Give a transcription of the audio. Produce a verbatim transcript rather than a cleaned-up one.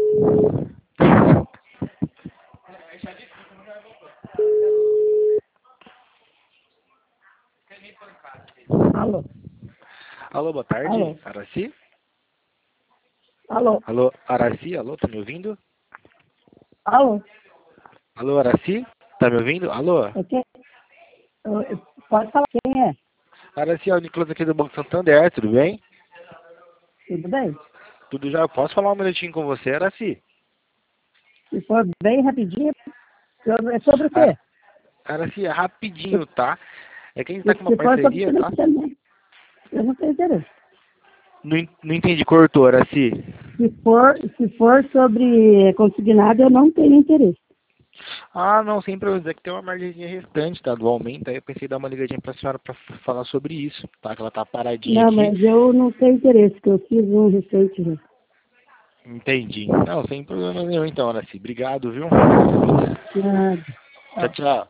Alô? Alô, boa tarde. Alô? Araci? Alô? Alô, Araci? Alô, tá me ouvindo? Alô? Alô, Araci? Tá me ouvindo? Alô? É quem? Eu- eu- Pode falar quem é? Araci, é o Nicolas aqui do Banco Santander, tudo bem? Tudo bem? Tudo já? Eu posso falar um minutinho com você, Araci? Se for bem rapidinho, sobre- é sobre o Ah, quê? Araci, é rapidinho, tá? É que a gente Se, tá com uma se for sobre parceria, tá? financiamento, eu não tenho interesse. Não, en- não entendi, cortou, Araci. Se for, se for sobre consignado, eu não tenho interesse. Ah, não, sem problema. É que tem uma margenzinha restante, tá? Do aumento. Aí eu pensei em dar uma ligadinha pra senhora pra f- falar sobre isso, tá? Que ela tá paradinha Não, aqui. mas eu não tenho interesse, porque eu fiz um recente já. Entendi. Não, sem problema nenhum então, Araci. Obrigado, viu? Nada. Tchau, tchau.